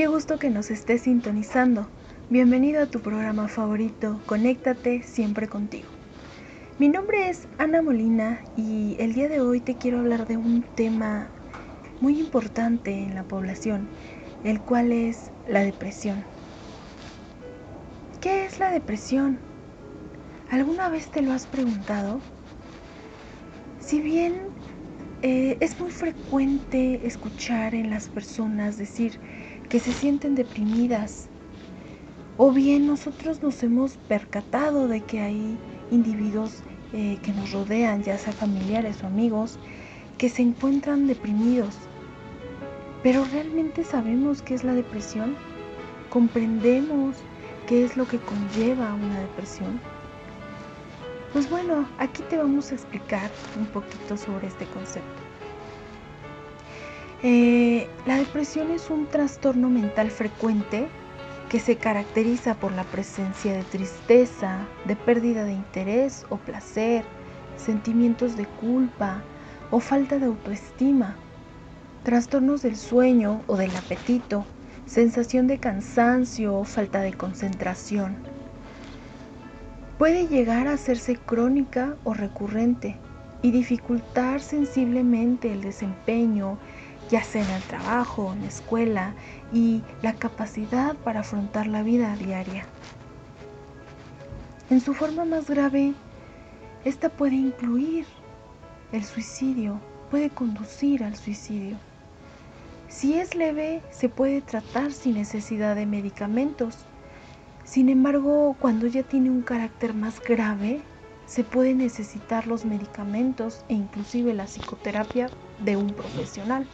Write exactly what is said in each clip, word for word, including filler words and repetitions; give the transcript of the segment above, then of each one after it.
Qué gusto que nos estés sintonizando. Bienvenido a tu programa favorito, Conéctate siempre contigo. Mi nombre es Ana Molina y el día de hoy te quiero hablar de un tema muy importante en la población, el cual es la depresión. ¿Qué es la depresión? ¿Alguna vez te lo has preguntado? Si bien eh, es muy frecuente escuchar en las personas decir que se sienten deprimidas, o bien nosotros nos hemos percatado de que hay individuos eh, que nos rodean, ya sea familiares o amigos, que se encuentran deprimidos. Pero ¿realmente sabemos qué es la depresión? ¿Comprendemos qué es lo que conlleva una depresión? Pues bueno, aquí te vamos a explicar un poquito sobre este concepto. Eh, la depresión es un trastorno mental frecuente que se caracteriza por la presencia de tristeza, de pérdida de interés o placer, sentimientos de culpa o falta de autoestima, trastornos del sueño o del apetito, sensación de cansancio o falta de concentración. Puede llegar a hacerse crónica o recurrente y dificultar sensiblemente el desempeño, ya sea en el trabajo, en la escuela, y la capacidad para afrontar la vida diaria. En su forma más grave, esta puede incluir el suicidio, puede conducir al suicidio. Si es leve, se puede tratar sin necesidad de medicamentos. Sin embargo, cuando ya tiene un carácter más grave, se puede necesitar los medicamentos e inclusive la psicoterapia de un profesional.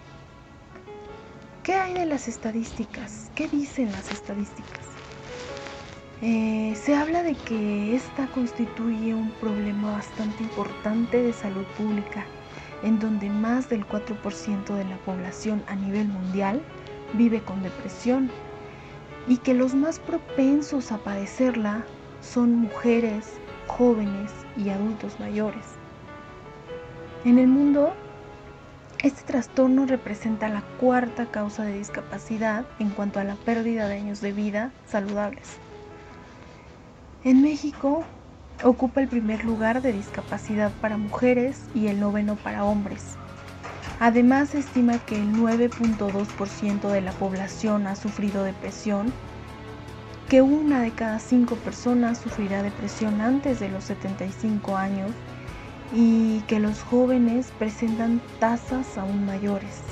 ¿Qué hay de las estadísticas? ¿Qué dicen las estadísticas? Eh, se habla de que esta constituye un problema bastante importante de salud pública, en donde más del cuatro por ciento de la población a nivel mundial vive con depresión, y que los más propensos a padecerla son mujeres, jóvenes y adultos mayores. En el mundo, este trastorno representa la cuarta causa de discapacidad en cuanto a la pérdida de años de vida saludables. En México, ocupa el primer lugar de discapacidad para mujeres y el noveno para hombres. Además, se estima que el nueve punto dos por ciento de la población ha sufrido depresión, que una de cada cinco personas sufrirá depresión antes de los setenta y cinco años y que los jóvenes presentan tasas aún mayores.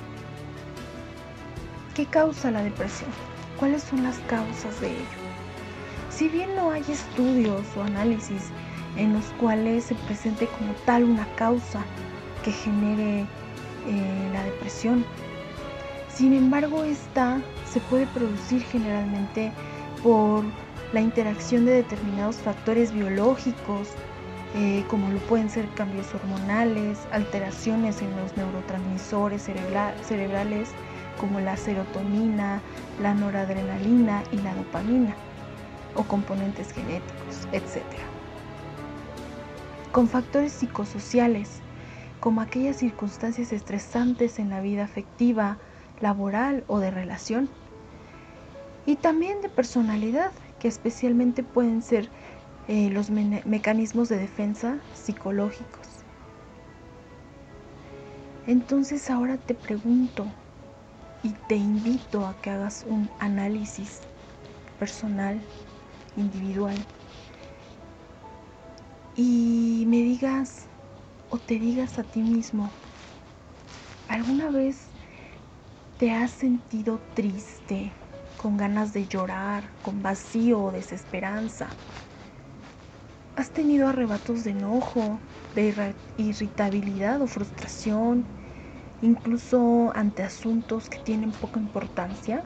¿Qué causa la depresión? ¿Cuáles son las causas de ello? Si bien no hay estudios o análisis en los cuales se presente como tal una causa que genere eh, la depresión, sin embargo, esta se puede producir generalmente por la interacción de determinados factores biológicos, eh, como lo pueden ser cambios hormonales, alteraciones en los neurotransmisores cerebra- cerebrales, como la serotonina, la noradrenalina y la dopamina, o componentes genéticos, etcétera. Con factores psicosociales, como aquellas circunstancias estresantes en la vida afectiva, laboral o de relación, y también de personalidad, que especialmente pueden ser eh, los me- mecanismos de defensa psicológicos. Entonces ahora te pregunto y te invito a que hagas un análisis personal, individual, y me digas o te digas a ti mismo, ¿alguna vez te has sentido triste, con ganas de llorar, con vacío o desesperanza? ¿Has tenido arrebatos de enojo, de irritabilidad o frustración, incluso ante asuntos que tienen poca importancia?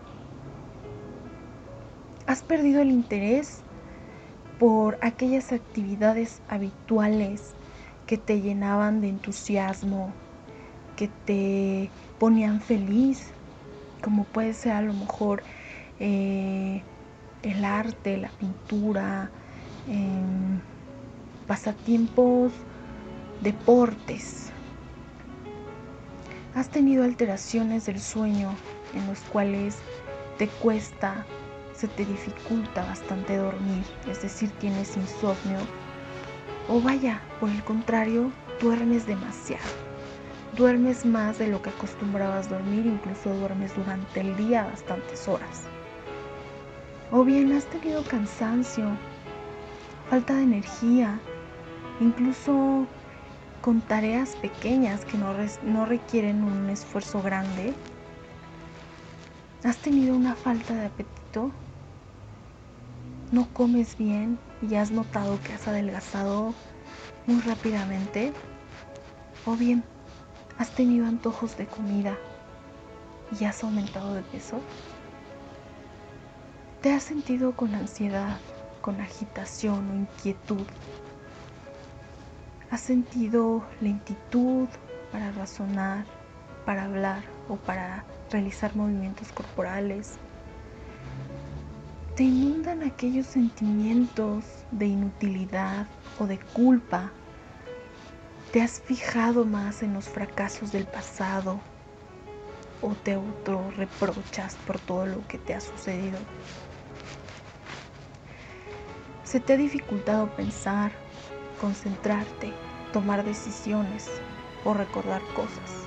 ¿Has perdido el interés por aquellas actividades habituales que te llenaban de entusiasmo, que te ponían feliz, como puede ser a lo mejor eh, el arte, la pintura, eh, pasatiempos, deportes? ¿Has tenido alteraciones del sueño en los cuales te cuesta, se te dificulta bastante dormir, es decir, tienes insomnio, o vaya, por el contrario, duermes demasiado, duermes más de lo que acostumbrabas dormir, incluso duermes durante el día bastantes horas. O bien has tenido cansancio, falta de energía, incluso con tareas pequeñas que no, res- no requieren un esfuerzo grande. Has tenido una falta de apetito, no comes bien y has notado que has adelgazado muy rápidamente. O bien has tenido antojos de comida y has aumentado de peso. ¿Te has sentido con ansiedad, con agitación o inquietud? ¿Has sentido lentitud para razonar, para hablar o para realizar movimientos corporales? ¿Te inundan aquellos sentimientos de inutilidad o de culpa? ¿Te has fijado más en los fracasos del pasado o te autorreprochas por todo lo que te ha sucedido? ¿Se te ha dificultado pensar, concentrarte, tomar decisiones o recordar cosas?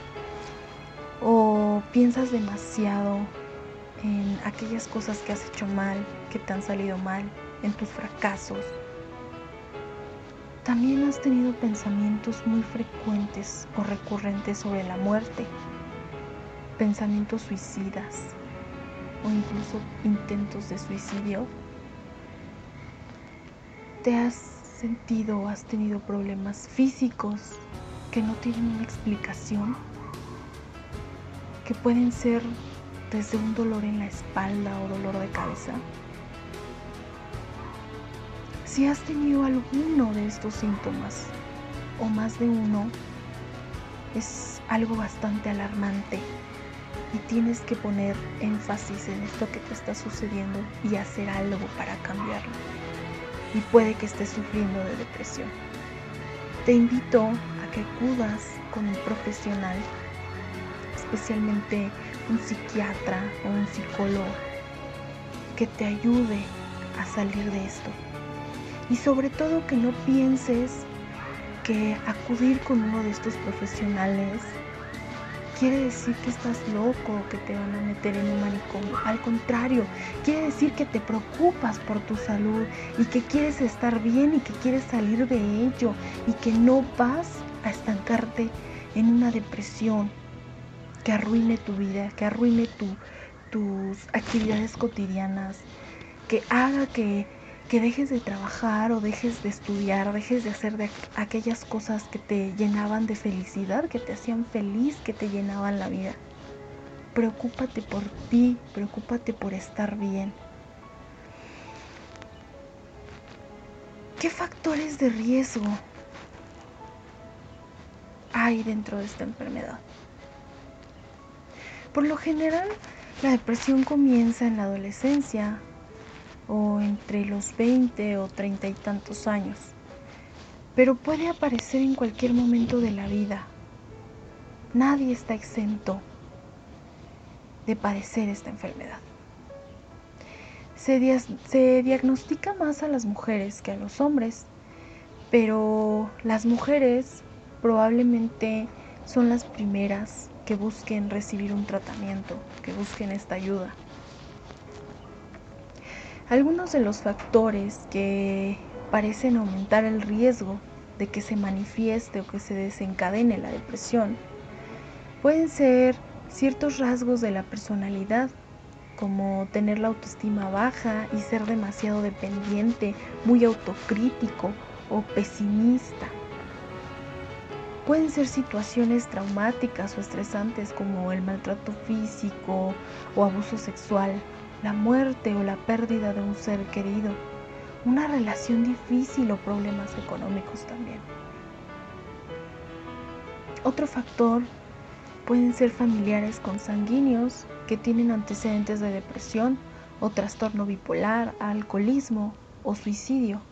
¿O piensas demasiado en aquellas cosas que has hecho mal, que te han salido mal, en tus fracasos? También has tenido pensamientos muy frecuentes o recurrentes sobre la muerte, pensamientos suicidas o incluso intentos de suicidio. ¿Te has sentido o has tenido problemas físicos que no tienen una explicación? Que pueden ser desde un dolor en la espalda o dolor de cabeza. Si has tenido alguno de estos síntomas o más de uno, es algo bastante alarmante y tienes que poner énfasis en esto que te está sucediendo y hacer algo para cambiarlo. Y puede que estés sufriendo de depresión. Te invito a que acudas con un profesional, especialmente un psiquiatra o un psicólogo, que te ayude a salir de esto. Y sobre todo que no pienses que acudir con uno de estos profesionales quiere decir que estás loco, que te van a meter en un manicomio. Al contrario, quiere decir que te preocupas por tu salud y que quieres estar bien y que quieres salir de ello y que no vas a estancarte en una depresión que arruine tu vida, que arruine tu, tus actividades cotidianas, que haga que, que dejes de trabajar o dejes de estudiar, dejes de hacer de aquellas cosas que te llenaban de felicidad, que te hacían feliz, que te llenaban la vida. Preocúpate por ti, preocúpate por estar bien. ¿Qué factores de riesgo hay dentro de esta enfermedad? Por lo general, la depresión comienza en la adolescencia o entre los veinte o treinta y tantos años, pero puede aparecer en cualquier momento de la vida. Nadie está exento de padecer esta enfermedad. Se, dia- se diagnostica más a las mujeres que a los hombres, pero las mujeres probablemente son las primeras que busquen recibir un tratamiento, que busquen esta ayuda. Algunos de los factores que parecen aumentar el riesgo de que se manifieste o que se desencadene la depresión pueden ser ciertos rasgos de la personalidad, como tener la autoestima baja y ser demasiado dependiente, muy autocrítico o pesimista. Pueden ser situaciones traumáticas o estresantes como el maltrato físico o abuso sexual, la muerte o la pérdida de un ser querido, una relación difícil o problemas económicos también. Otro factor pueden ser familiares consanguíneos que tienen antecedentes de depresión o trastorno bipolar, alcoholismo o suicidio.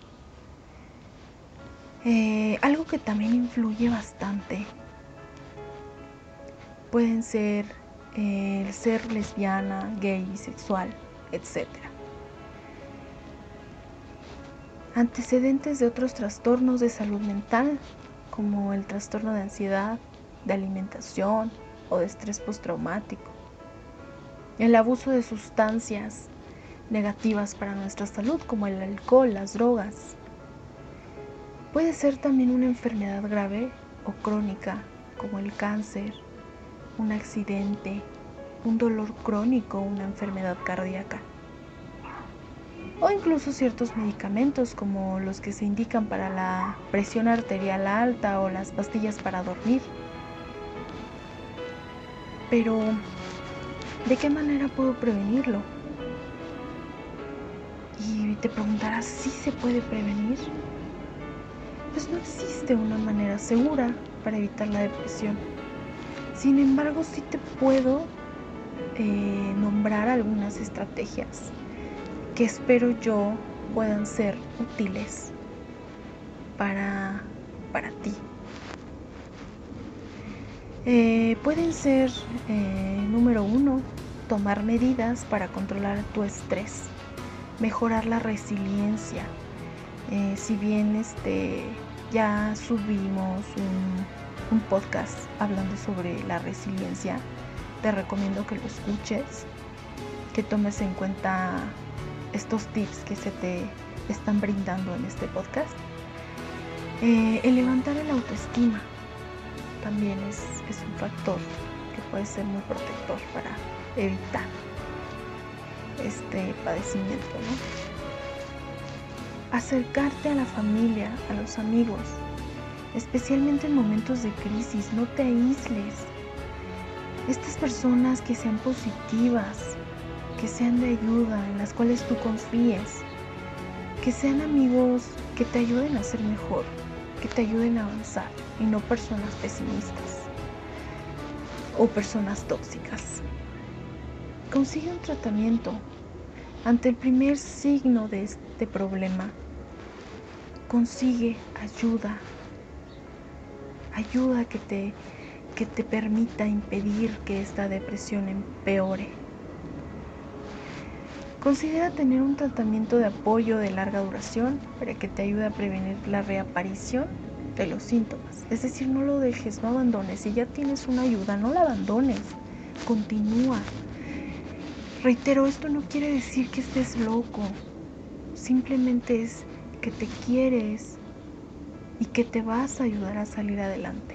Eh, algo que también influye bastante pueden ser eh, el ser lesbiana, gay, bisexual, etcétera. Antecedentes de otros trastornos de salud mental, como el trastorno de ansiedad, de alimentación o de estrés postraumático. El abuso de sustancias negativas para nuestra salud, como el alcohol, las drogas. Puede ser también una enfermedad grave o crónica, como el cáncer, un accidente, un dolor crónico, una enfermedad cardíaca. O incluso ciertos medicamentos como los que se indican para la presión arterial alta o las pastillas para dormir. Pero, ¿de qué manera puedo prevenirlo? Y te preguntarás, ¿sí se puede prevenir? Pues no existe una manera segura para evitar la depresión. Sin embargo, sí te puedo eh, nombrar algunas estrategias que espero yo puedan ser útiles para, para ti. Eh, pueden ser, eh, número uno, tomar medidas para controlar tu estrés, mejorar la resiliencia. Eh, si bien este, ya subimos un, un podcast hablando sobre la resiliencia, te recomiendo que lo escuches, que tomes en cuenta estos tips que se te están brindando en este podcast. Eh, el levantar el autoestima también es, es un factor que puede ser muy protector para evitar este padecimiento, ¿no? Acercarte a la familia, a los amigos, especialmente en momentos de crisis. No te aísles. Estas personas que sean positivas, que sean de ayuda, en las cuales tú confíes, que sean amigos que te ayuden a ser mejor, que te ayuden a avanzar, y no personas pesimistas o personas tóxicas. Consigue un tratamiento ante el primer signo de este problema. Consigue ayuda, ayuda que te, que te permita impedir que esta depresión empeore. Considera tener un tratamiento de apoyo de larga duración para que te ayude a prevenir la reaparición de los síntomas. Es decir, no lo dejes, no abandones. Si ya tienes una ayuda, no la abandones. Continúa. Reitero, esto no quiere decir que estés loco. Simplemente es que te quieres y que te vas a ayudar a salir adelante.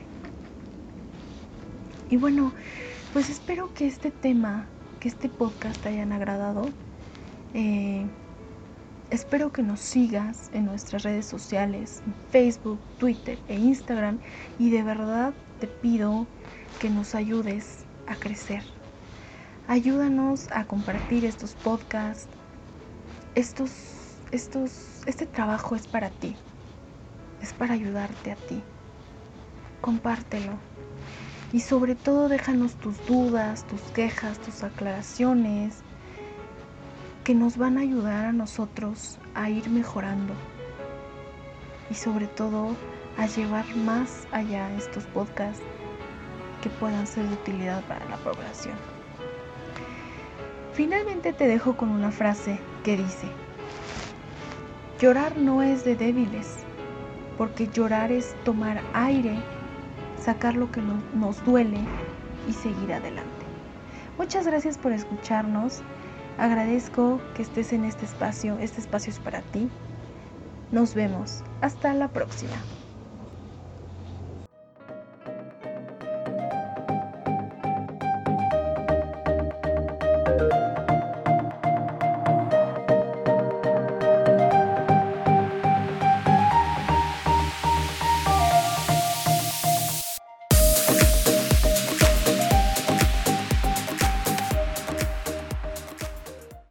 Y bueno, pues espero que este tema, que este podcast te hayan agradado. Eh, espero que nos sigas en nuestras redes sociales, en Facebook, Twitter e Instagram, y de verdad te pido que nos ayudes a crecer. Ayúdanos a compartir estos podcasts. Estos, estos, este trabajo es para ti, es para ayudarte a ti. Compártelo. Y sobre todo déjanos tus dudas, tus quejas, tus aclaraciones, que nos van a ayudar a nosotros a ir mejorando y sobre todo a llevar más allá estos podcasts que puedan ser de utilidad para la población. Finalmente te dejo con una frase que dice: llorar no es de débiles, porque llorar es tomar aire, sacar lo que nos duele y seguir adelante. Muchas gracias por escucharnos. Agradezco que estés en este espacio. Este espacio es para ti. Nos vemos. Hasta la próxima.